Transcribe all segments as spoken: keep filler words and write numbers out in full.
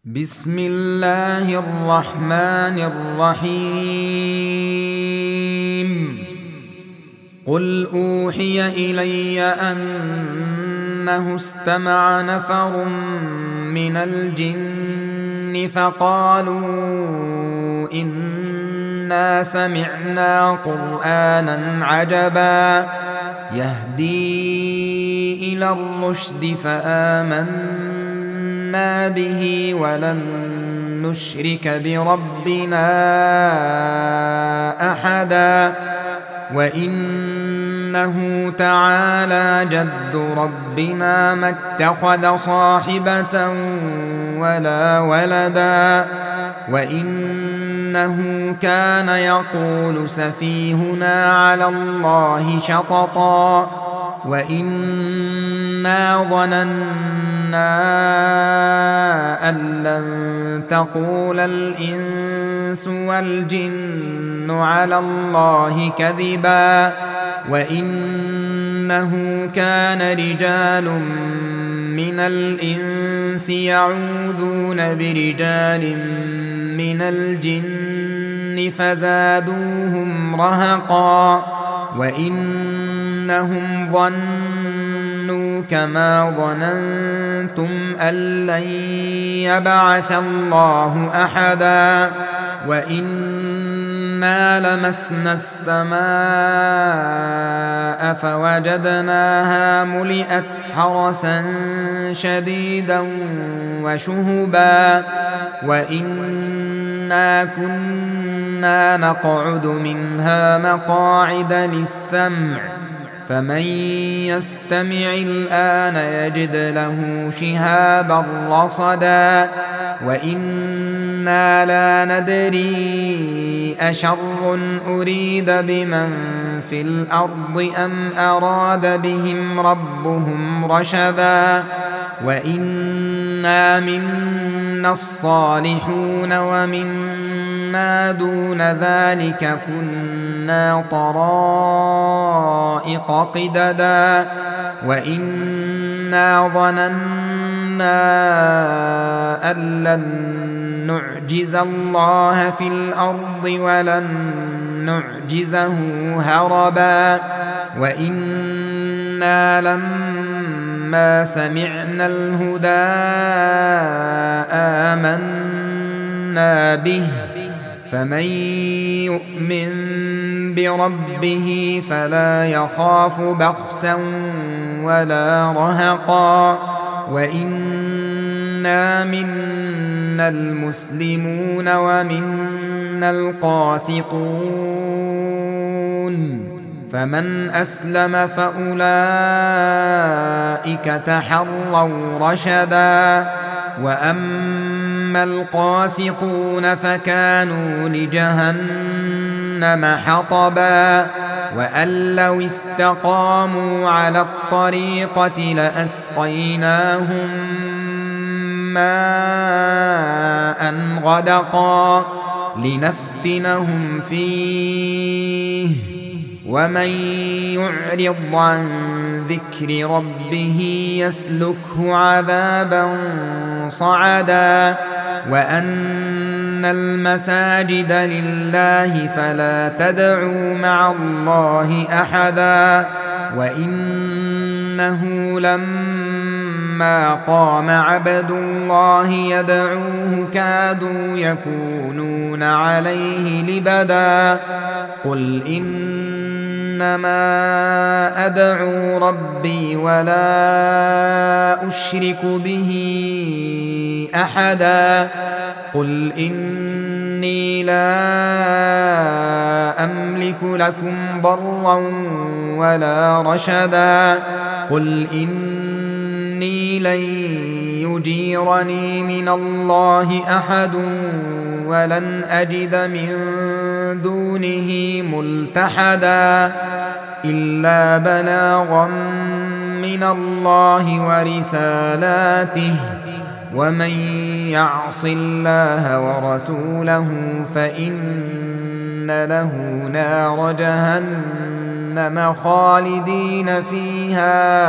بسم الله الرحمن الرحيم قل أوحي إلي أنه استمع نفر من الجن فقالوا إنا سمعنا قرآنا عجبا يهدي إلى الرشد فآمنا به ولن نشرك بربنا أحدا وإنه تعالى جد ربنا ما اتخذ صاحبة ولا ولدا وإنه كان يقول سفيهنا على الله شططا وإنا ظننا أن لن تقول الإنس والجن على الله كذبا وإنه كان رجال من الإنس يعوذون برجال من الجن فزادوهم رهقا وإنهم ظنوا كما ظننتم أن لن يبعث الله أحدا وإنا لمسنا السماء فوجدناها ملئت حرسا شديدا وشهبا وإنا كنا نقعد منها مقاعد للسمع فمن يستمع الآن يجد له شهابا رصدا وإنا لا ندري أشر أريد بمن في الأرض أم أراد بهم ربهم رشدا وإنا منا الصالحون ومنا دون ذلك كنا طرائق قددا وإنا ظننا أن لن نعجز الله في الأرض ولن نعجزه هربا وإنا لما سمعنا الهدى آمنا به فمن يؤمن بربه فلا يخاف بخسا ولا رهقا وإنا منا المسلمون ومنا القاسطون فمن أسلم فأولئك تحروا رشدا وأما القاسطون فكانوا لجهنم حطبا وأن لو استقاموا على الطريقة لأسقيناهم ماء غدقا لنفتنهم فيه ومن يعرض عن ذكر ربه يسلكه عذابا صعدا وأن المساجد لله فلا تدعوا مع الله أحدا وإنه لما قام عبد الله يدعوه كادوا يكونون عليه لبدا قل إنما أدعو ربي ولا أشرك به أحدا قل إني لا أملك لكم ضرا ولا رشدا قل إني لن يجيرني من الله أحد ولن أجد من دونه ملتحدا إلا بلاغا من الله ورسالاته ومن يعص الله ورسوله فإن له نار جهنم جهنم خالدين فيها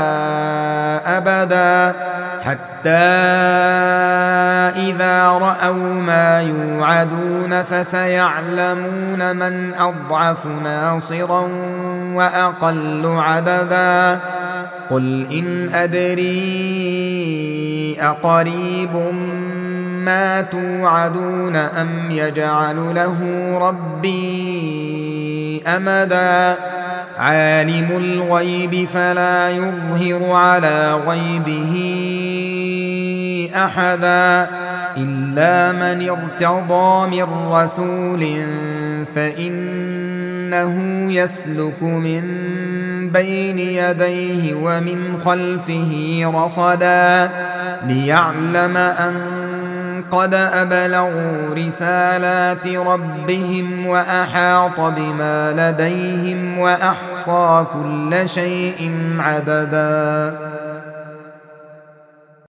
أبدا حتى إذا رأوا ما يوعدون فسيعلمون من أضعف ناصرا وأقل عددا قل إن أدري أقريب ما توعدون أم يجعل له ربي أمدا عالم الغيب فلا يظهر على غيبه أحدا إلا من ارتضى من رسول فإنه يسلك من بين يديه ومن خلفه رصدا ليعلم أن قد أبلغوا رسالات ربهم وأحاط بما لديهم وأحصى كل شيء عددا.